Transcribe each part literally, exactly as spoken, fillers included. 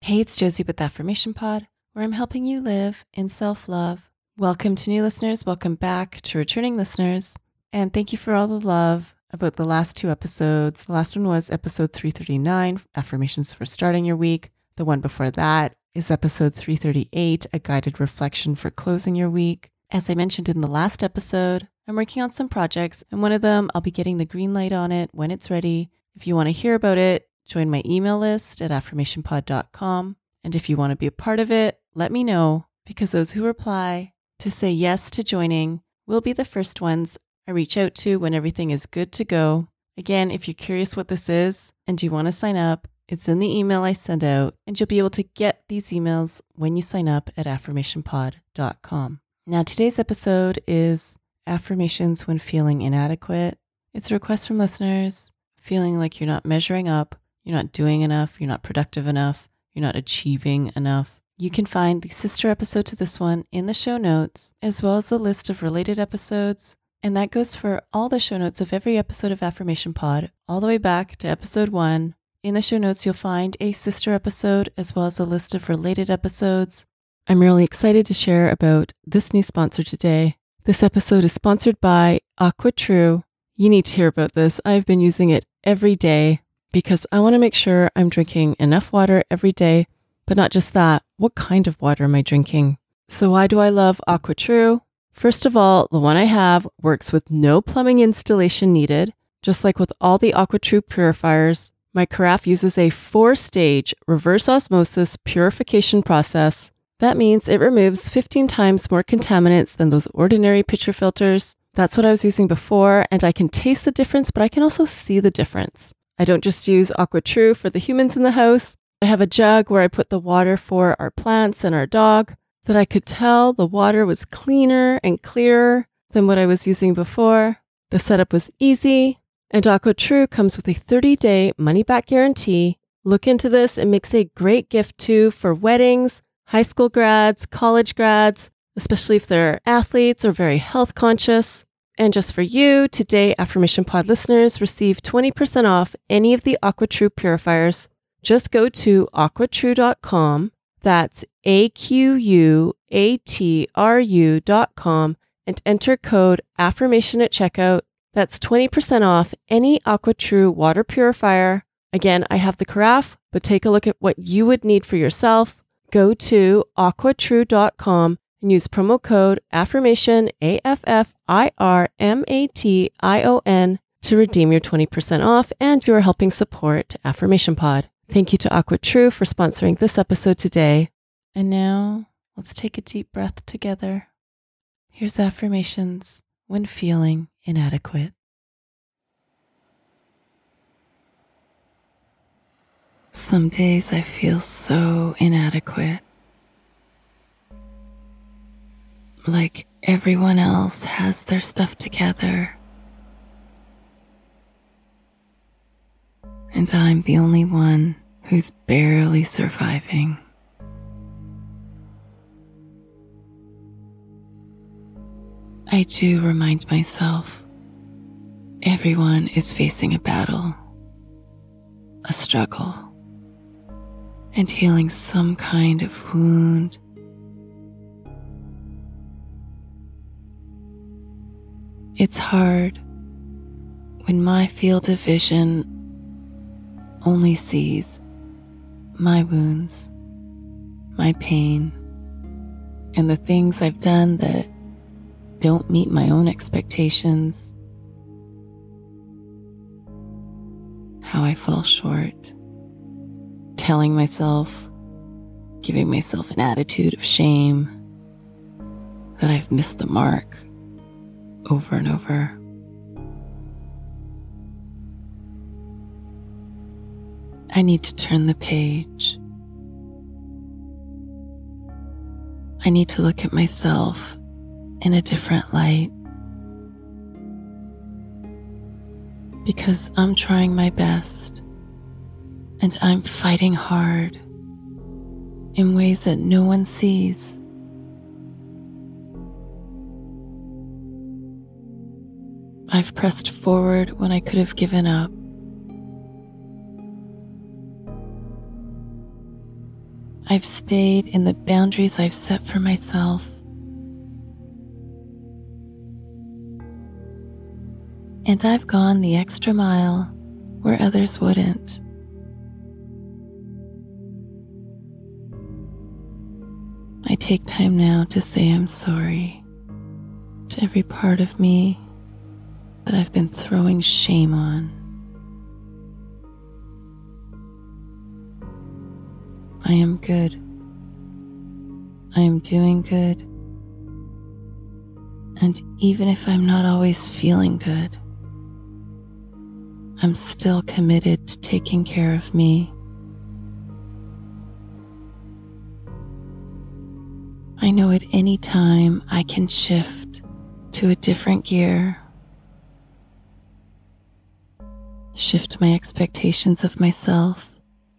Hey, it's Josie with Affirmation Pod, where I'm helping you live in self-love. Welcome to new listeners. Welcome back to returning listeners. And thank you for all the love about the last two episodes. The last one was episode three thirty-nine, Affirmations for Starting Your Week. The one before that is episode three thirty-eight, A Guided Reflection for Closing Your Week. As I mentioned in the last episode, I'm working on some projects, and one of them, I'll be getting the green light on it when it's ready. If you want to hear about it, join my email list at affirmation pod dot com. And if you want to be a part of it, let me know, because those who reply to say yes to joining will be the first ones I reach out to when everything is good to go. Again, if you're curious what this is and you want to sign up, it's in the email I send out, and you'll be able to get these emails when you sign up at affirmation pod dot com. Now, today's episode is affirmations when feeling inadequate. It's a request from listeners feeling like you're not measuring up, you're not doing enough, you're not productive enough, you're not achieving enough. You can find the sister episode to this one in the show notes, as well as a list of related episodes. And that goes for all the show notes of every episode of Affirmation Pod, all the way back to episode one. In the show notes, you'll find a sister episode, as well as a list of related episodes. I'm really excited to share about this new sponsor today. This episode is sponsored by AquaTrue. You need to hear about this. I've been using it every day because I want to make sure I'm drinking enough water every day, but not just that. What kind of water am I drinking? So why do I love AquaTrue? First of all, the one I have works with no plumbing installation needed. Just like with all the AquaTrue purifiers, my carafe uses a four-stage reverse osmosis purification process. That means it removes fifteen times more contaminants than those ordinary pitcher filters. That's what I was using before, and I can taste the difference, but I can also see the difference. I don't just use AquaTrue for the humans in the house. I have a jug where I put the water for our plants and our dog, that I could tell the water was cleaner and clearer than what I was using before. The setup was easy, and AquaTrue comes with a thirty-day money-back guarantee. Look into this. It makes a great gift too for weddings, high school grads, college grads, especially if they're athletes or very health conscious. And just for you, today Affirmation Pod listeners receive twenty percent off any of the AquaTrue purifiers. Just go to aqua true dot com. That's A Q U A T R U dot com and enter code affirmation at checkout. That's twenty percent off any AquaTrue water purifier. Again, I have the carafe, but take a look at what you would need for yourself. Go to aqua true dot com and use promo code affirmation, A F F I R M A T I O N, to redeem your twenty percent off, and you are helping support Affirmation Pod. Thank you to AquaTrue for sponsoring this episode today. And now, let's take a deep breath together. Here's affirmations when feeling inadequate. Some days I feel so inadequate. Like everyone else has their stuff together, and I'm the only one who's barely surviving. I do remind myself, everyone is facing a battle, a struggle, and healing some kind of wound. It's hard when my field of vision only sees my wounds, my pain, and the things I've done that don't meet my own expectations, how I fall short, telling myself, giving myself an attitude of shame that I've missed the mark over and over. I need to turn the page. I need to look at myself in a different light, because I'm trying my best and I'm fighting hard in ways that no one sees. I've pressed forward when I could have given up. I've stayed in the boundaries I've set for myself. And I've gone the extra mile where others wouldn't. I take time now to say I'm sorry to every part of me that I've been throwing shame on. I am good. I am doing good. And even if I'm not always feeling good, I'm still committed to taking care of me. I know at any time I can shift to a different gear, shift my expectations of myself,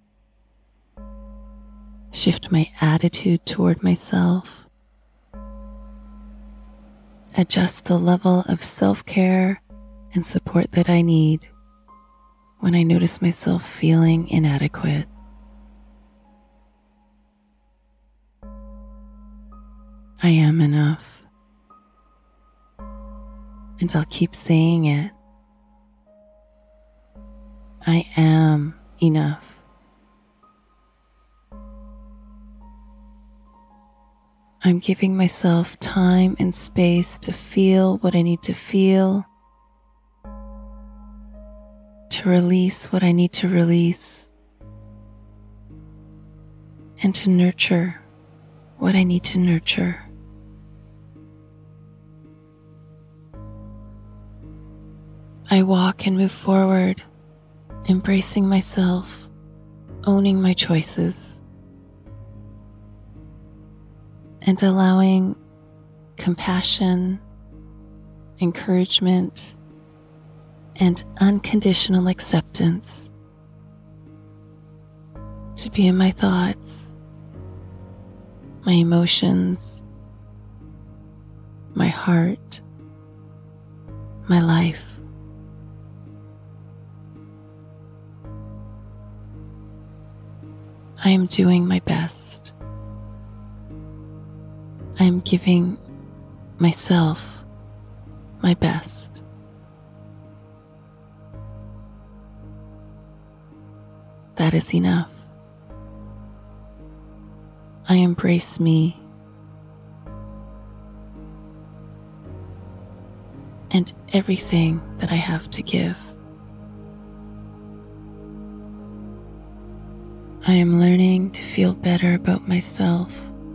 shift my attitude toward myself, adjust the level of self-care and support that I need when I notice myself feeling inadequate. I am enough, and I'll keep saying it. I am enough. I'm giving myself time and space to feel what I need to feel, to release what I need to release, and to nurture what I need to nurture. I walk and move forward, embracing myself, owning my choices, and allowing compassion, encouragement, and unconditional acceptance to be in my thoughts, my emotions, my heart, my life. I am doing my best. I am giving myself my best. That is enough. I embrace me and everything that I have to give. I am learning to feel better about myself.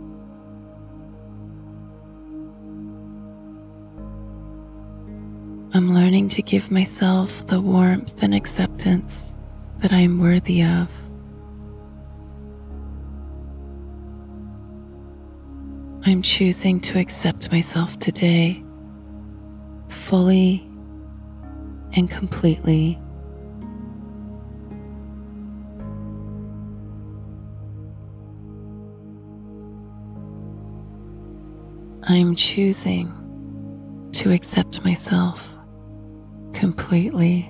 I'm learning to give myself the warmth and acceptance that I am worthy of. I'm choosing to accept myself today, fully and completely. I am choosing to accept myself completely.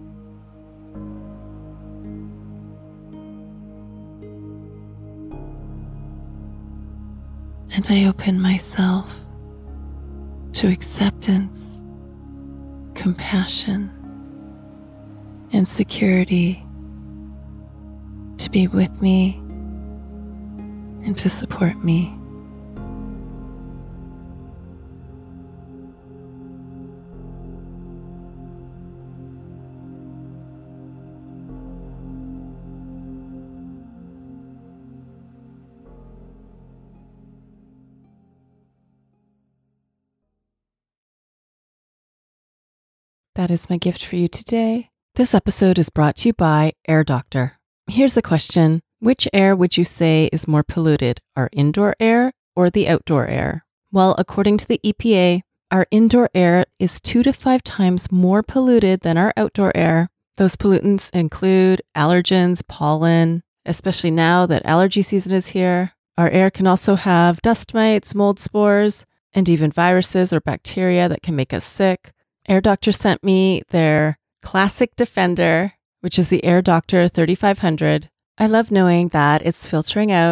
And I open myself to acceptance, compassion, and security to be with me and to support me. That is my gift for you today. This episode is brought to you by Air Doctor. Here's a question. Which air would you say is more polluted, our indoor air or the outdoor air? Well, according to the E P A, our indoor air is two to five times more polluted than our outdoor air. Those pollutants include allergens, pollen, especially now that allergy season is here. Our air can also have dust mites, mold spores, and even viruses or bacteria that can make us sick. Air Doctor sent me their Classic Defender, which is the Air Doctor thirty-five hundred. I love knowing that it's filtering out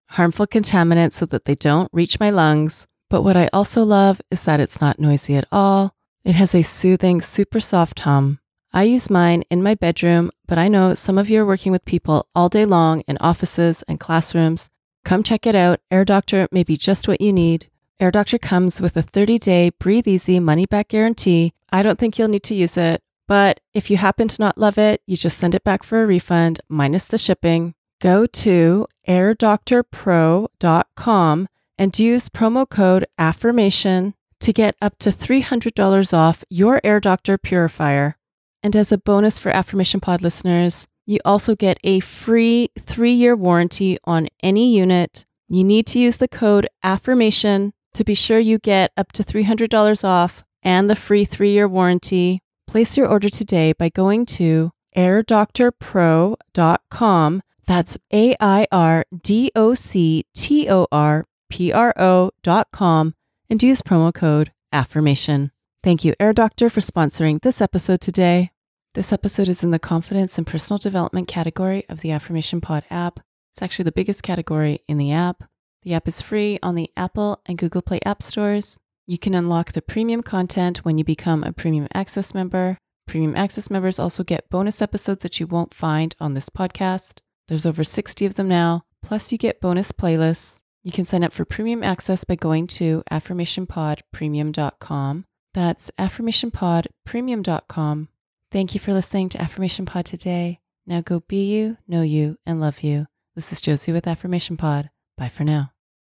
harmful contaminants so that they don't reach my lungs. But what I also love is that it's not noisy at all. It has a soothing, super soft hum. I use mine in my bedroom, but I know some of you are working with people all day long in offices and classrooms. Come check it out. Air Doctor may be just what you need. Air Doctor comes with a thirty-day breathe easy money-back guarantee. I don't think you'll need to use it, but if you happen to not love it, you just send it back for a refund minus the shipping. Go to air doctor pro dot com and use promo code AFFIRMATION to get up to three hundred dollars off your Air Doctor purifier. And as a bonus for Affirmation Pod listeners, you also get a free three-year warranty on any unit. You need to use the code AFFIRMATION to be sure you get up to three hundred dollars off and the free three-year warranty. Place your order today by going to air doctor pro dot com. That's A I R D O C T O R P R O dot com and use promo code AFFIRMATION. Thank you, Air Doctor, for sponsoring this episode today. This episode is in the confidence and personal development category of the Affirmation Pod app. It's actually the biggest category in the app. The app is free on the Apple and Google Play app stores. You can unlock the premium content when you become a Premium Access member. Premium Access members also get bonus episodes that you won't find on this podcast. There's over sixty of them now. Plus, you get bonus playlists. You can sign up for Premium Access by going to affirmation pod premium dot com. That's affirmation pod premium dot com. Thank you for listening to Affirmation Pod today. Now go be you, know you, and love you. This is Josie with Affirmation Pod. Bye for now.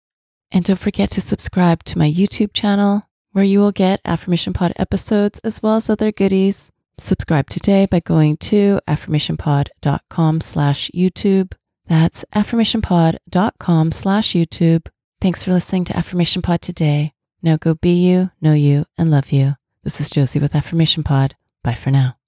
And don't forget to subscribe to my YouTube channel, where you will get Affirmation Pod episodes as well as other goodies. Subscribe today by going to affirmation pod dot com slash YouTube. That's affirmation pod dot com slash YouTube. Thanks for listening to Affirmation Pod today. Now go be you, know you, and love you. This is Josie with Affirmation Pod. Bye for now.